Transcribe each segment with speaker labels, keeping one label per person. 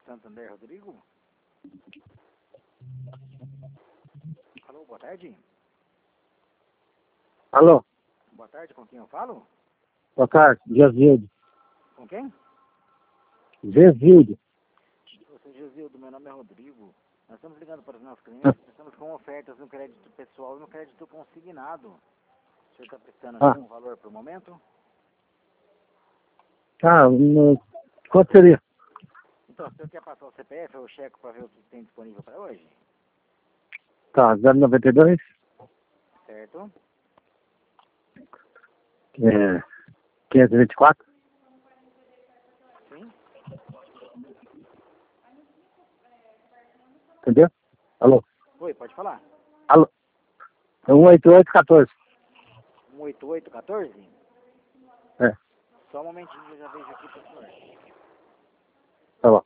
Speaker 1: Santander, Rodrigo? Alô, boa tarde.
Speaker 2: Alô,
Speaker 1: Boa tarde, com quem eu falo?
Speaker 2: boa tarde, Gesildo.
Speaker 1: Com quem?
Speaker 2: Gesildo.
Speaker 1: Você, Gesildo, meu nome é Rodrigo. Nós estamos ligando para os nossos clientes. Nós estamos com ofertas no crédito pessoal e no crédito consignado. O senhor está prestando algum valor por momento?
Speaker 2: Quanto seria?
Speaker 1: Então, o senhor quer passar o CPF ou o cheque para ver o que tem disponível para hoje?
Speaker 2: Tá, 092,
Speaker 1: Certo?
Speaker 2: 524,
Speaker 1: Sim?
Speaker 2: entendeu? Alô,
Speaker 1: Oi, pode falar.
Speaker 2: alô, 18814.
Speaker 1: 18814?
Speaker 2: É,
Speaker 1: Só um momentinho, eu já vejo aqui para o senhor.
Speaker 2: tá bom.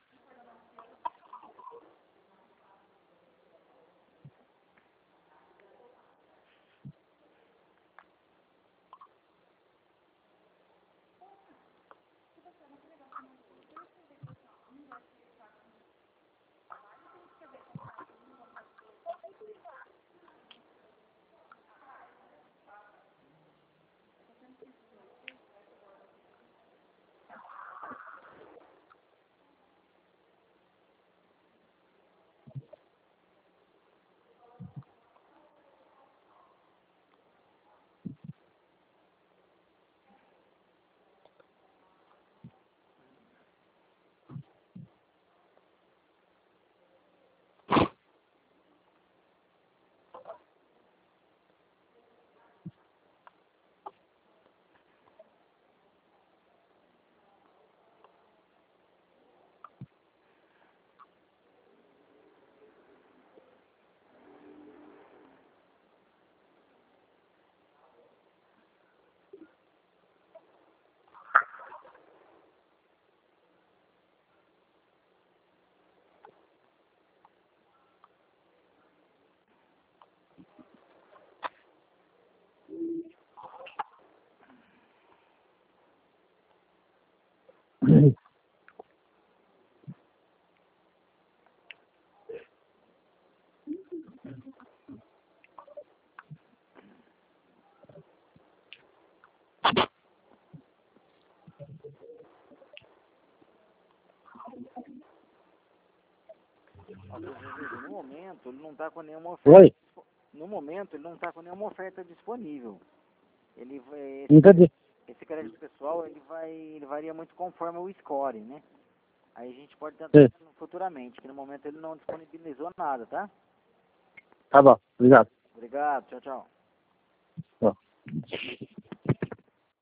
Speaker 1: No momento, ele não está com nenhuma oferta.
Speaker 2: Oi,
Speaker 1: No momento, ele não está com nenhuma oferta disponível. Ele vai,
Speaker 2: entendi.
Speaker 1: esse crédito pessoal, ele varia muito conforme o score, né? Aí a gente pode tentar
Speaker 2: Sim,
Speaker 1: futuramente, que no momento ele não disponibilizou nada, tá?
Speaker 2: tá bom, obrigado.
Speaker 1: Obrigado, tchau, tchau.
Speaker 2: Tchau.